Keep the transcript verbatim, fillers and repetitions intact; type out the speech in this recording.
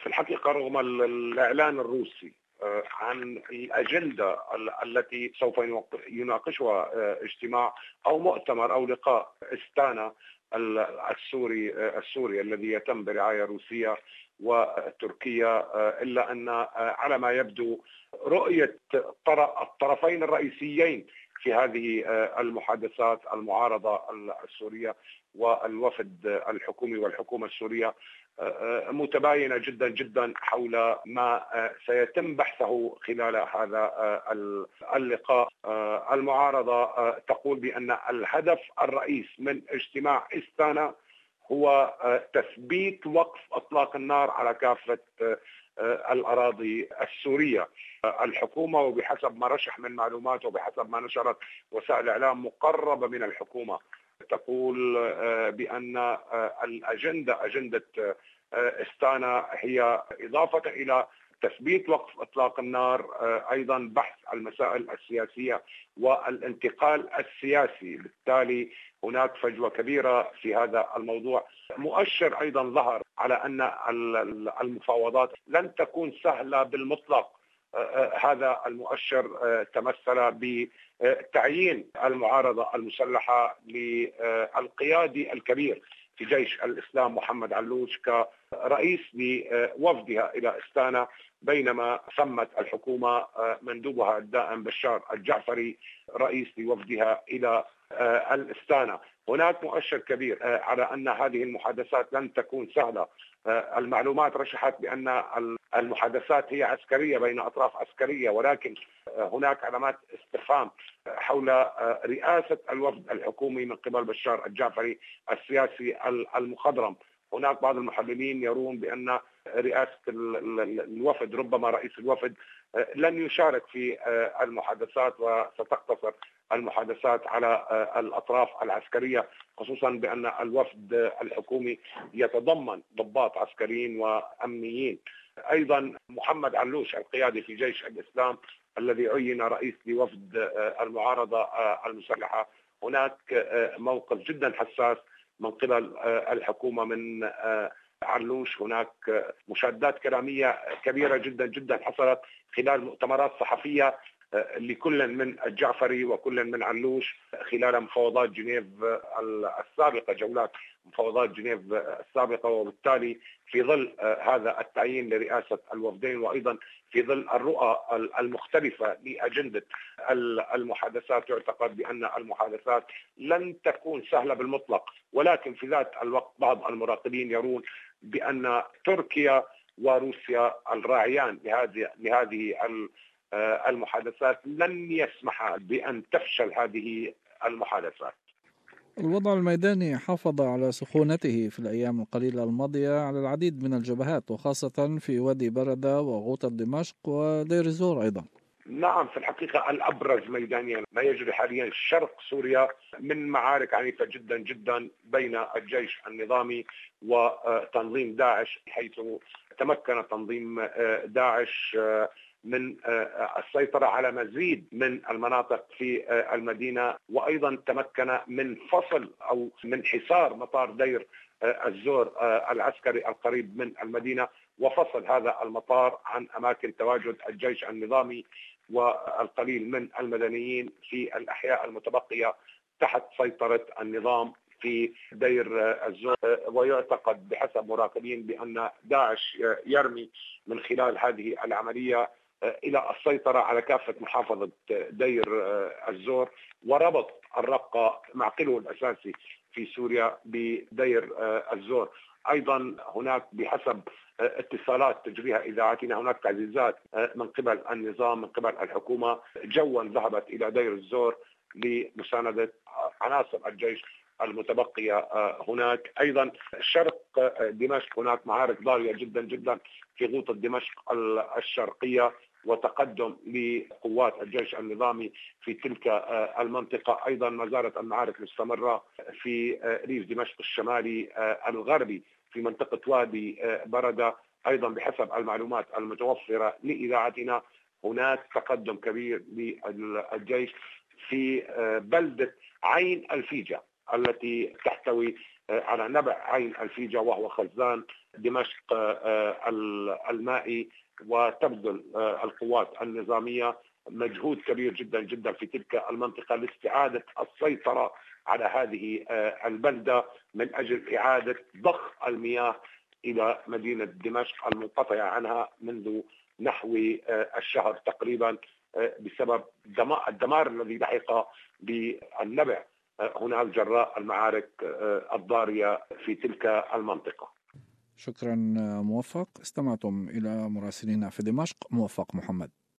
في الحقيقة رغم الإعلان الروسي عن الأجندة التي سوف يناقشها اجتماع أو مؤتمر أو لقاء استانا السوري السوري الذي يتم برعاية روسية وتركيا، إلا أن على ما يبدو رؤية الطرفين الرئيسيين في هذه المحادثات، المعارضة السورية والوفد الحكومي والحكومة السورية، متباينة جدا جدا حول ما سيتم بحثه خلال هذا اللقاء. المعارضة تقول بأن الهدف الرئيس من اجتماع استانا هو تثبيت وقف إطلاق النار على كافة الأراضي السورية. الحكومة وبحسب ما رشح من معلومات وبحسب ما نشرت وسائل إعلام مقربة من الحكومة تقول بأن الأجندة أجندة استانا هي إضافة إلى تثبيت وقف إطلاق النار أيضا بحث المسائل السياسية والانتقال السياسي. بالتالي هناك فجوة كبيرة في هذا الموضوع. مؤشر أيضا ظهر على أن المفاوضات لن تكون سهلة بالمطلق. هذا المؤشر تمثل بتعيين المعارضة المسلحة للقيادي الكبير في جيش الإسلام محمد علوش كرئيس لوفدها إلى استانا، بينما سمت الحكومة مندوبها الدائم بشار الجعفري رئيس لوفدها إلى الاستانا. هناك مؤشر كبير على أن هذه المحادثات لن تكون سهلة. المعلومات رشحت بأن المحادثات هي عسكرية بين أطراف عسكرية، ولكن هناك علامات استفهام حول رئاسة الوفد الحكومي من قبل بشار الجعفري السياسي المخضرم. هناك بعض المحللين يرون بأن رئاسة الوفد ربما رئيس الوفد لن يشارك في المحادثات وستقتصر المحادثات على الأطراف العسكرية، خصوصا بأن الوفد الحكومي يتضمن ضباط عسكريين وأمنيين. أيضا محمد علوش القيادي في جيش الإسلام الذي عين رئيس لوفد المعارضة المسلحة، هناك موقف جدا حساس من قبل الحكومة من علوش. هناك مشادات كلامية كبيرة جدا جدا حصلت خلال مؤتمرات صحفية لكل من الجعفري وكل من علوش خلال مفاوضات جنيف السابقة، جولات مفاوضات جنيف السابقة. وبالتالي في ظل هذا التعيين لرئاسة الوفدين وأيضا في ظل الرؤى المختلفة لأجندة المحادثات، يعتقد بأن المحادثات لن تكون سهلة بالمطلق. ولكن في ذات الوقت بعض المراقبين يرون بأن تركيا وروسيا الراعيان لهذه لهذه المحادثات لن يسمح بأن تفشل هذه المحادثات. الوضع الميداني حافظ على سخونته في الأيام القليلة الماضية على العديد من الجبهات، وخاصة في وادي بردة وغوطة دمشق ودير الزور أيضا. نعم، في الحقيقة الأبرز ميدانيا ما يجري حاليا شرق سوريا من معارك عنيفة جدا جدا بين الجيش النظامي وتنظيم داعش، حيث تمكن تنظيم داعش من السيطرة على مزيد من المناطق في المدينة، وأيضا تمكن من فصل أو من حصار مطار دير الزور العسكري القريب من المدينة، وفصل هذا المطار عن أماكن تواجد الجيش النظامي والقليل من المدنيين في الأحياء المتبقية تحت سيطرة النظام في دير الزور. ويعتقد بحسب مراقبين بأن داعش يرمي من خلال هذه العملية إلى السيطرة على كافة محافظة دير الزور وربط الرقة معقله الأساسي في سوريا بدير الزور. أيضا هناك بحسب اتصالات تجريها إذاعتنا هناك تعزيزات من قبل النظام من قبل الحكومة جوا ذهبت إلى دير الزور لمساندة عناصر الجيش المتبقية هناك. أيضا شرق دمشق هناك معارك ضارية جدا جدا في غوطة دمشق الشرقية وتقدم لقوات الجيش النظامي في تلك المنطقة. أيضا ما زالت المعارك مستمرة في ريف دمشق الشمالي الغربي في منطقة وادي بردة. أيضا بحسب المعلومات المتوفرة لإذاعتنا هناك تقدم كبير للجيش في بلدة عين الفيجة التي تحتوي على نبع عين الفيجة وهو خزان دمشق المائي، وتبذل القوات النظامية مجهود كبير جدا جدا في تلك المنطقة لاستعادة السيطرة على هذه البلدة من أجل إعادة ضخ المياه إلى مدينة دمشق المنقطعة عنها منذ نحو الشهر تقريبا بسبب الدمار الذي لحق بالنبع هناك جراء المعارك الضارية في تلك المنطقة. شكرا موفق. استمعتم إلى مراسلنا في دمشق موفق محمد.